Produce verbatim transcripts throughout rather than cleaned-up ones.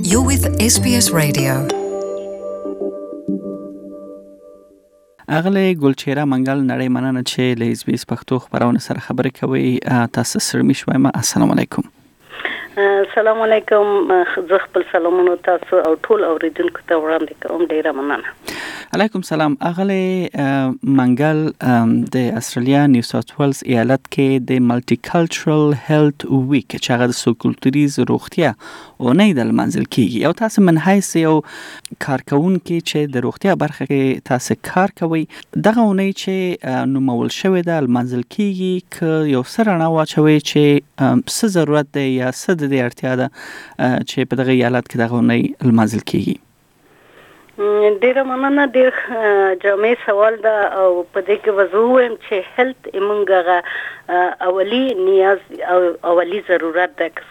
You're with S B S Radio. اغلی ګلچهره منګل نړۍ مننه چې له اس بي اس پښتو خبرونه سره خبرې کوي. تاسو سره مې شوم. السلام علیکم. السلام علیکم. زه خپل سلامونه تاسو او ټول اوریدونکو ته وړاندې کوم. ډیره مننه. علیکم سلام. اغلی منګل د استرالیا نیو ساوث ویلز ایالت کې د ملټي کلچرل هیلث ویک چې هغه د سوکولتوریز روغتیا اونۍ د منځل کیږي. او تاسو من حیث یو کارکونکي چې د روغتیا برخه کې تاسو کار کوي، دغه اونۍ چې نومول شوې ده منځل کیږي ک یو سره نه واچوي چې څه ضرورت دی یا څه د اړتیا ده چې په دغه ایالت کې دغه اونۍ منځل کیږي. ډیره مننه. ډیر جامع سوال ده او په دې کې وضوحم چې هیلث ایمونګه اولی نیاز او اولی ضرورت ده. که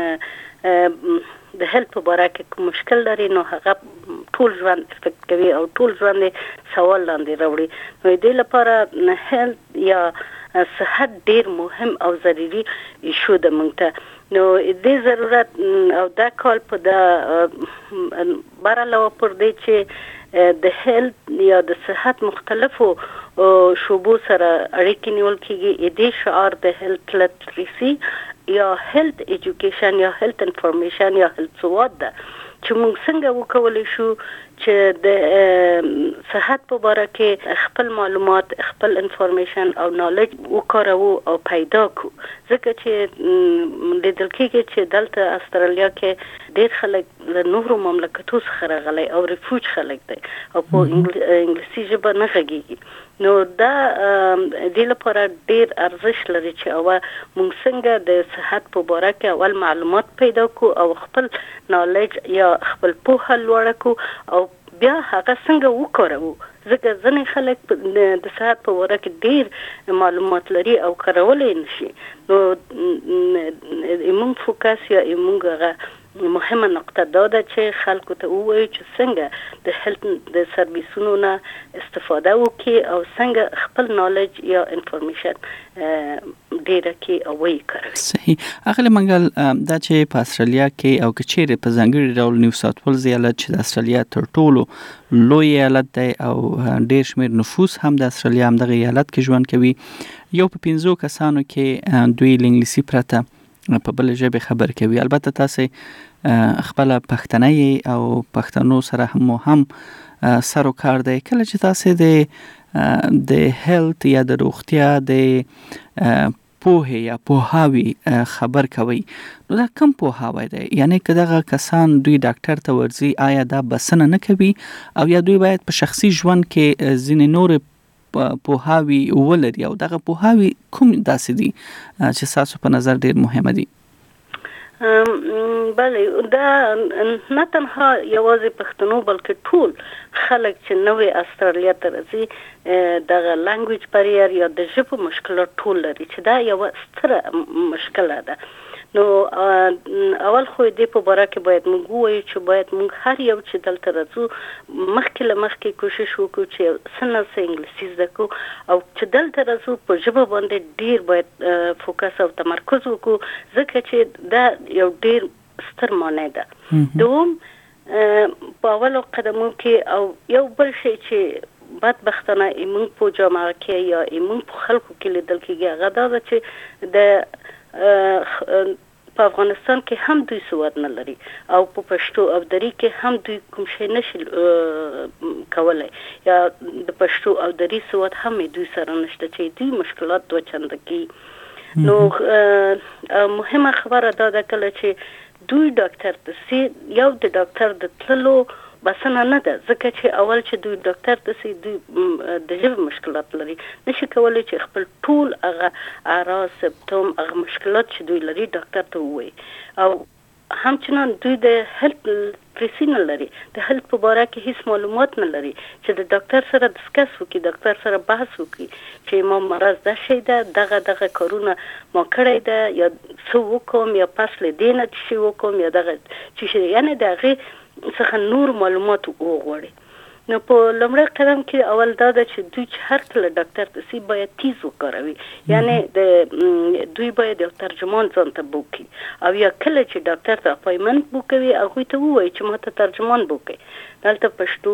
څوک د هیلث په اړه کې مشکل لري نو هغه ټول ژوند افیکټ کوي او ټول ژوند سوال لاندې راوړي. نو دې لپاره هیلث یا صحت ډیر مهم او ضروري ایشو ده مونږ ته. نو دې ضرورت او دا کال په د براله پر دې چې د هیلث یا د صحت مختلفو شوبو سره اړیکې نیول کیږي. دې شعار د هیلث لټریسي یا هیلث ایجوکیشن یا هیلث انفارمیشن یا هیلث سواد ده چې موږ څنګه وکولای شو چې د صحت په اړه کې خپل معلومات، خپل انفارمیشن او نالج وکړو او پیدا کو. ځکه چې د دلکې چې دلته استرالیا کې ډېر خلک له نورو مملکتونو څخه راغلي او ریفوج خلک دي او په انګلیسي ژبه نه غږیږي. نو دا د لپاره ډېر ارزښت لري چې او موږ څنګه د صحت په اړه کې اول معلومات پیدا کو او خپل نالج یا خپل پوهه لوړ کو او بیا هغه څنګه وکړو. ځکه ځینې خلک د صحت په اړه کې ډېر معلومات لري او کارولای نشي. نو ایمون فوکس یا ایمونګه مهمه نقطه دا ده چې خلکو ته ووایي چې څنګه د هیلث د سرویسونو نه استفاده وکړي او څنګه خپل نالج یا انفارمیشن ډیره کې او وکړي. صحیح. اغلی منګل دا چې په استرالیا کې او کچېره په ځانګړي ډول نیو ساوث ویلز ایالت چې د استرالیا تر ټولو لوی ایالت دی او ډېر شمیر نفوس هم د استرالیا هم دغه ایالت کې ژوند کوي، یو په پنځو کسانو کې دوی انګلیسي پرته په بل ژبه خبر کوي. البته تاسو خپل پښتني او پښتنو سره هم هم سره کار دی. کله چې تاسو د د هیلث یا د روغتیا د پوهه یا پوهاوی خبر کوي نو دا کم پوهاوی دی؟ یعنی که دغه کسان دوی ډاکټر ته ورځي آیا دا بسنه نه کوي او یا دوی باید په شخصي ژوند کې ځینې نور پوهاوی ولري او دغه پوهاوی کوم داسې دي چې تاسو په نظر ډیر مهمه دي؟ بله، دا نه تنها یوازې پښتنو بلکې ټول خلک چې نوې استرالیا ته راځي دغه لانګویج بریر یا د ژبې مشکلات ټول لري چې دا یو ستره مشکله ده. نو اول خو دې په اړه کې باید موږ وایو چې باید موږ هر یو چې دلته راځو مخکې له مخکې کوشش وکړو چې څنګه څه انګلیسي زده کړو او چې دلته راځو په ژبه باندې ډیر باید فوکس او تمرکز وکړو ځکه چې دا یو ډیر ستر معنی ده. دوم په اولو قدمو کې او یو بل شی چې بدبختانه ایمون په جامعه کې یا ایمون په خلکو کې لیدل کېږي هغه دا ده چې د په افغانستان کې هم دوی سواد نه لري او په پښتو او دری کې هم دوی کوم شی نشي کولای یا د پښتو او دری سواد هم دوی سره نشته چې دوی مشکلات دوه چنده کی. نو مهمه خبره دا ده کله چې دوی ډاکټر ته سي یو د ډاکټر د تللو بسنه نه ده ځکه چې اول چې دوی ډاکټر ته سي دوی د ژبې مشکلات لري نشي کولای چې خپل ټول هغه اعراض سمپتوم هغه مشکلات چې دوی لري ډاکټر ته ووایي او همچنان دوی د هیلث لټریسي نه لري، د هیلث په اړه کې هیڅ معلومات نه لري چې د ډاکټر سره ډسکس وکړي، ډاکټر سره بحث وکړي چې ما مرض دا شي ده دغه دغه کارونه ما کړی ده یا څه وکم یا پس له دې نه چې وکم یا دغه چې یعنی دغه څخه نور معلومات وغواړي. نو په لومړي قدم کې اول دا ده چې دوی چې هر کله ډاکټر ته سي باید تیز وکاروي، یعنی د دوی باید یو ترجمان ځان ته بوکي او یا کله چې ډاکټر ته اپاینټمنټ بوکوي هغه ته ووایي چې ماته ترجمان بوکي. دلته پښتو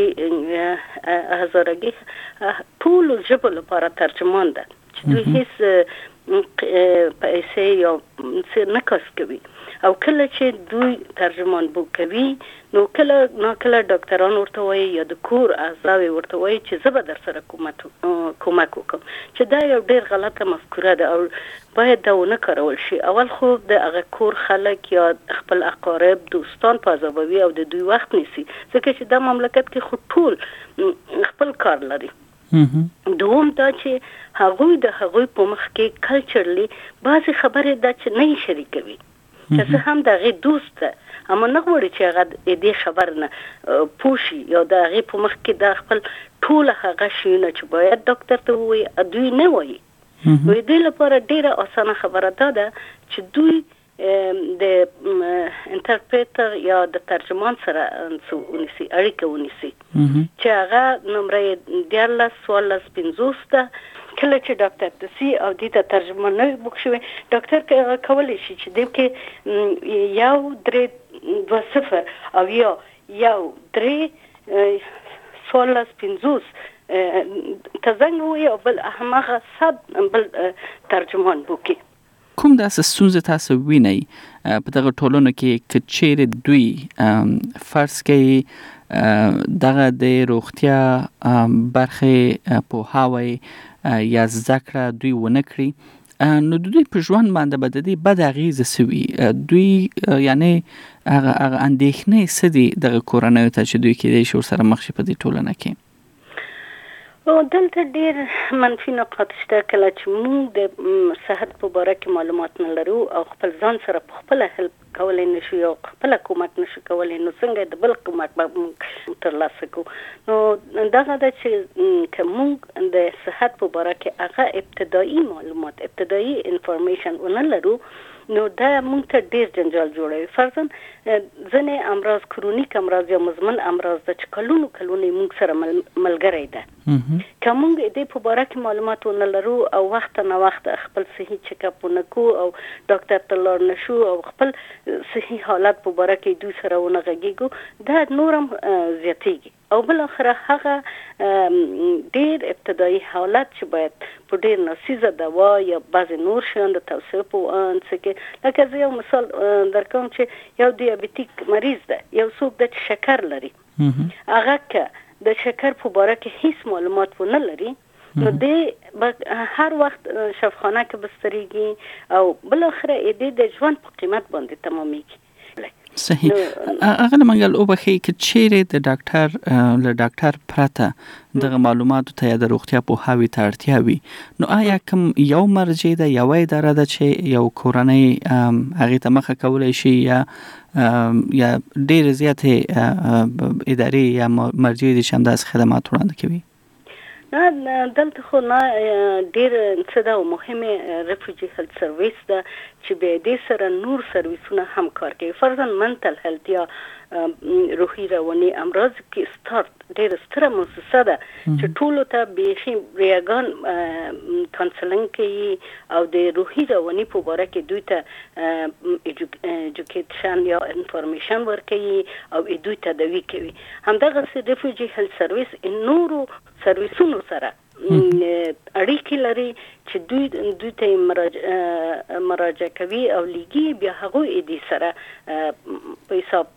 دري هزارګي ټول ژبو لپاره ترجمان ده چې دوی هیڅ پیسې یا څه نه کاس کوي. او کله چې دوی ترجمان بوکوي نو کله نو کله ډاکټران ورته وایي یا د کور اعضاء ورته وایي چې زه به در سره کومک کومک وکم، چې دا یو ډیر غلطه مفکوره ده او باید دا ونه کارول شي. اول خو د هغه کور خلک یا خپل اقارب دوستان پازابوي او د دوی وخت نیسي، ځکه چې دا مملکت کې خو ټول خپل کار لري. دوم دا چې هغوی د هغوی په مخ کې کلچرلی بعضې خبرې دا چې نه شریکوي، چې زه هم د هغې دوست ده اما نه غواړي چې هغه د دې خبر نه پوشي یا د هغې په مخ کې دا خپل ټوله هغه شیونه چې باید ډاکټر ته ووایي دوی نه وایي. نو دې لپاره ډیره اسانه خبره دا ده چې دوی د انټرپریټر یا د ترجمان سره ونیسي، اړیکه ونیسي چې هغه نمره دیارلس څوارلس پنځوس ده. کله چې ډاکټر ته سي او دې ته ترجمان نه بوک شوی، ډاکټر کولی شي چې دې کې یو درې دوه صفر او یا یو درې څوارلس پنځوس ته زنګ ووایي او بل هماغه صد بل ترجمان بوکي. کوم داسې ستونزې تاسو وینئ په دغه ټولنو کې که چیرې دوی فرض کوي دغه د روغتیا برخې پوهاوی یا زده کړه دوی ونه کړي، نو دوی په ژوند باندې به د دې بد اغېزې څه وي؟ دوی یعنی هغه هغه اندېښنې څه دي دغه کورنیو ته چې دوی کېدای شي ورسره مخ شي په دې ټولنه کې؟ او دلته ډیر منفي نقاط شته. کله چې موږ د صحت په باره کې معلومات نه لرو او خپل ځان سره په خپله هلپ کولی نشو یا خپله کومک نشو کولی، نو څنګه د بل کومک به موږ ترلاسه کوو؟ نو دغه ده چې که موږ د صحت په باره کې هغه ابتدایي معلومات ابتدایي انفارمیشن ونه لرو نو دا موږ ته ډیر جنجال جوړوي. فرضاً ځینې امراض کرونیک امراض یا مزمن امراض ده چې کلونو کلونو موږ سره ملګری ده. که موږ دې په باره کې معلومات ونه لرو او وخت نه وخت خپل صحي چیک اپ ونه کوو او ډاکټر ته لاړ نشو او خپل صحي حالت په باره کې دوی سره ونه غږیږو، دا نورم زیاتیږي. او بل اخره هغه ډیر ابتدایي حالات چې باید په ډیر ناڅیزه دوا یا بعضې نور شیان د توصیه په انڅ کې، لکه زه یو مثال درکوم چې یو دیابیتیک مریض ده، یو څوک ده چې شکر لري، هغه که د شکر په باره کې هیڅ معلومات ونه لري نو دې هر وخت شفاخانه کې بستریږي او بل اخره دې د ژوند په قیمت باندې تمامیږي. صحیح. اغه منګل او بخي کې چیرې د ډاکټر له ډاکټر پرته دغه معلوماتو ته د روغتیا په هاوی ته اړتیا وي، نو آیا کوم یو مرجع ده یو اداره ده چې یو کورنۍ هغه ته مخه کولای شي یا یا ډېر زیاتې ادارې یا مرجع دي چې همداسې خدمات وړاندې کوي؟ نه دلته خو نه ډیر څه ده او مهمه ریفیوجی هیلث سرویس ده چې به دې سره نور سرویسونه هم کار کوي. فرضاً منټل هیلث یا روحي رواني امراض کې ستارت ډیر ستره مؤسسه ده چې ټولو ته بیخي ریاګان کانسلینګ کوي او د روحي رواني په باره کې دوی ته ایجوکیشن یا انفارمیشن ورکوي او دوی ته تداوی کوي. همدغه ریفیوجی هیلث سرویس نورو سرویسونو سره اړیکې لري چې دوی دوی ته مراجعه مراجعه کوي او لګي بیا هغه دې سره په حساب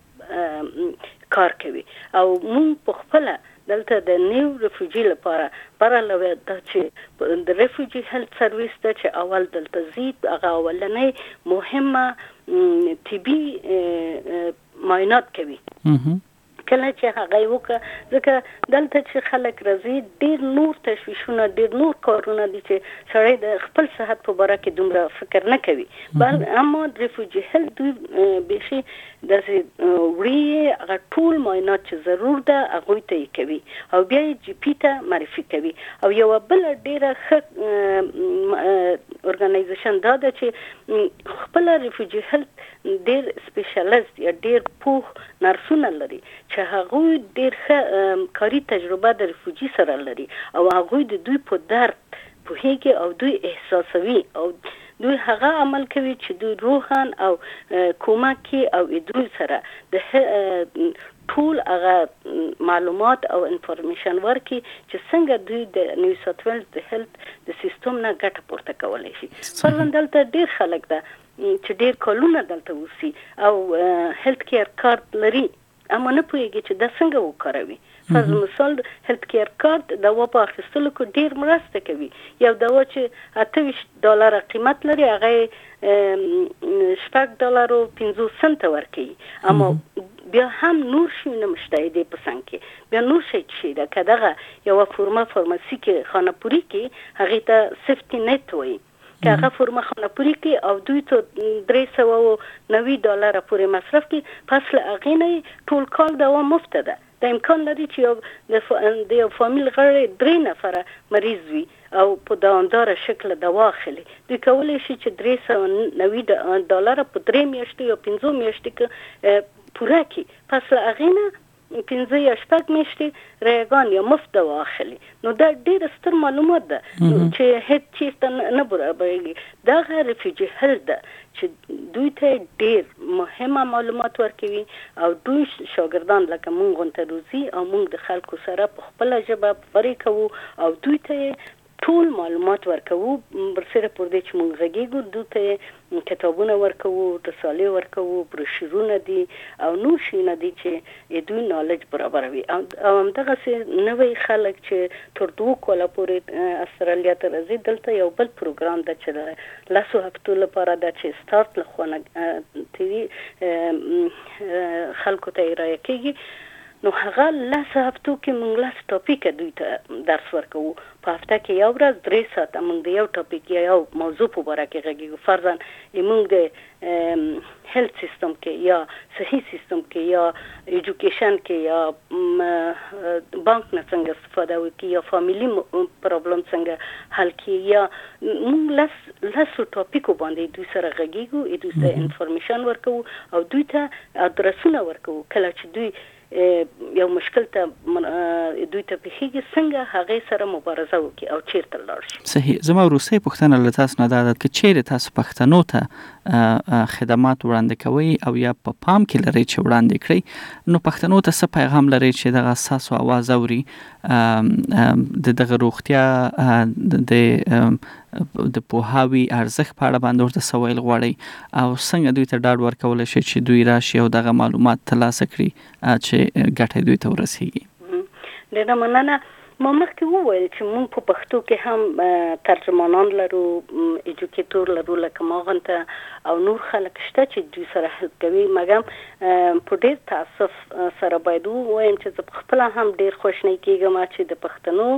کار کوي. او موږ په خپل دلته د نیو ریفیوجی لپاره پرالوه د چې د ریفیوجی هیلث سرویس ته چې اول دلته زید هغه اولنې مهمه طبي معاینات کوي. کله چې هغه وکړه ځکه دلته چې خلک راځي ډیر نور تشویشونه ډیر نور کارونه دي چې سړی د خپل صحت په باره کې دومره فکر نه کوي، بل اما ریفیوجی هیلث دوی بیخي داسې وړي هغه ټول معاینات چې ضرور ده هغه ته کوي او بیا یې جی پی ته معرفي کوي. او یو بل ډیره ښه اورګنایزیشن دا ده چې خپل ریفیوجی هیلث ډیر سپیشلیست یا ډیر پوه نرسونه لري چې هغه ډیر ښه کاري تجربه د ریفیوجی سره لري او هغه د دوی په درد پوهیږي او دوی احساسوي او دوی هغه عمل کوي چې دوی روحان او کومکی او دوی سره د ټول هغه معلومات او انفارمیشن ورکي چې څنګه دوی د نیو ساوث ویلز د هیلث د سیستم نه ګټه پورته کولای شي. فرضاً دلته ډیر خلک ده چې ډیر کلونه دلته اوسي او هیلث کیر کارت لري اما نه پوهیږي چې دا څنګه وکاروي. فرض مثال هیلث کیر کارت دوا په اخیستلو کې ډیر مرسته کوي. یو دوا چې اته ویشت ډالر قیمت لري هغه شپږ ډالر او پنځوس سنت ورکوي اما بیا هم نور شي نه مشته دی په څنګ کې بیا نور شي چې دا کداغه یو فورما فارماسي کې خانپوري کې هغه ته سیفټی نت وایي که هغه فورما خانپوري کې او دوی ته درې سوه او نوي ډالر پورې مصرف کې پس له هغې نه ټول کال دوا مفته ده. د امکان لري چې یو د یو فامیل غړي درې نفره مریض وي او په دوامداره شکل دوا اخلي دوی کولی شي چې درې سوه نوي ډالر په درې میاشتې یا پنځو میاشتې کې پوره کړي. پس له هغې نه پنځه یا شپږ میاشتې رایګان یا مفت دوا اخلي. نو دا ډېر ستر معلومات ده چې هیڅ چېرته نه برابرېږي. دغه ریفیوجي هیلث ده چې دوی ته ډېر مهمه معلومات ورکوي او دوی شاګردان لکه مونږ غونته روزي او مونږ د خلکو سره په خپله ژبه خبرې کوو او دوی ته ټول معلومات ورکوو برسره پر دې چې مونږ غږیږو دوی ته کتابونه ورکوو رسالې ورکوو بروشورونه دي او نور شیونه دي چې دوی نالج برابروي. او همدغسې نوی خلک چې تر دوه کاله پورې استرالیا ته راځي دلته یو بل پروګرام ده چې د لسو هفتو لپاره ده چې سټارټ لخوا خلکو ته ارایه کېږي. نو هغه لسه هفتو کې موږ لس ټاپیک دوی ته درس ورکوو په هفته کې یو ورځ درې ساعته موږ د یو ټاپیک یا یو موضوع په باره کې غږیږو. فرضاً موږ د هیلث سیستم کې یا صحي سیستم کې یا ایجوکیشن کې یا بانک نه څنګه استفاده وکړي یا فامیلی پرابلم څنګه حل کړي یا موږ لس لسو ټاپیکو باندې دوی سره غږیږو دوی ته انفارمیشن ورکوو او دوی ته ادرسونه ورکوو کله چې دوی یو مشکل ته دوی ته پیښیږي څنګه هغې سره مبارزه وکړي او چیرته لاړ شي. صحیح. زما وروستۍ پوښتنه له تاسو نه دا ده که چیرې تاسو پښتنو ته خدمات وړاندې کوئ او یا په پا پام کې لرئ چې وړاندې کړئ نو پښتنو ته څه پیغام لرئ چې دغه ستاسو اواز اوري د دغه روغتیا د د پوهاوي ارزښت په اړه باندې ورته څه ویل غواړئ او څنګه دوی ته ډاډ ورکولی شي چې دوی راشي او دغه معلومات ترلاسه کړي چې ګټه دوی ته ورسیږي. ډېره مننه. ما مخکې وویل چې موږ په پښتو کې هم ترجمانان لرو ایجوکیټور لرو لکه ما غونته او نور خلک شته چې دوی سره هلپ کوي مګر په ډېر تاسف سره باید ووایم چې زه پخپله هم ډېر خوشنۍ کېږم چې د پښتنو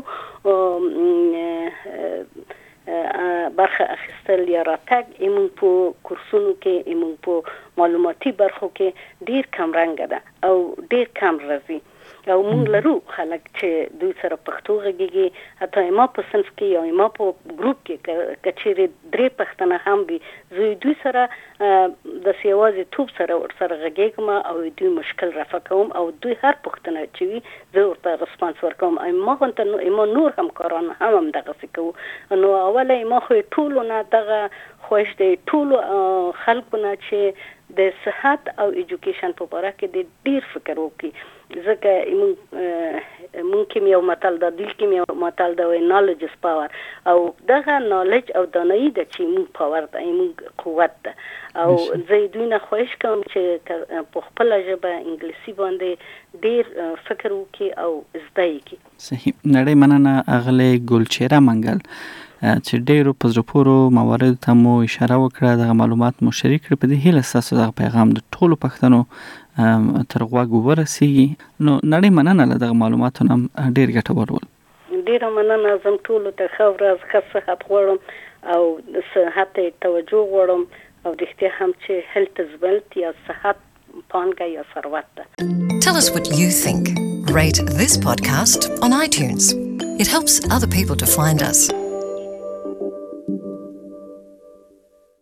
برخه اخیستل یا راتګ ایمون په کورسونو کې ایمون په معلوماتي برخو کې ډېر کم رنګه ده او ډېر کم راځي او موږ لرو خلک چې دوی سره پښتو غږیږي حتی ما په صنف کې یا ما په ګروپ کې که چیرې درې پښتانه هم وي زه دوی سره داسې یوازې توپ سره ورسره غږیږم او دوی مشکل رفع کوم او دوی هر پښتنه چې وي زه ورته رسپانس ورکوم. ما غونته ما نور همکاران هم همدغسې کوو. نو اوله ما خو ټولو نه دغه خوښ دی ټولو خلکو نه چې د صحت او ایجوکیشن په باره کې د ډیر فکر وکړي ځکه مونږ کې یو متل ده دوی کې یو متل ده وایي نالج از پاور او دغه نالج او دانایي ده چې مونږ پاور ده مونږ قوت ده او زه دوی نه خواهش کوم چې په خپله ژبه انګلیسي باندې ډیر فکر وکړي او زده یې کړي. صحیح. نړۍ مننه اغلې ګلچهره منګل چې ډېرو په زړه پورو مواردو ته مو اشاره وکړه دغه معلومات مو شریک کړي په دې هیله ستاسو دغه پیغام د ټولو پښتنو تر غوږ ورسیږي. نو نړۍ مننه له دغه معلوماتو نه ډېر ګټور ول. ډېره مننه. زه ټولو ته ښه ورځ ښه صحت غواړم او د صحت ته توجه غواړم او رښتیا هم چې هیلث از ویلث یا صحت پانګه یا ثروت ده. Tell us what you think. Rate this podcast on iTunes. It helps other people to find us.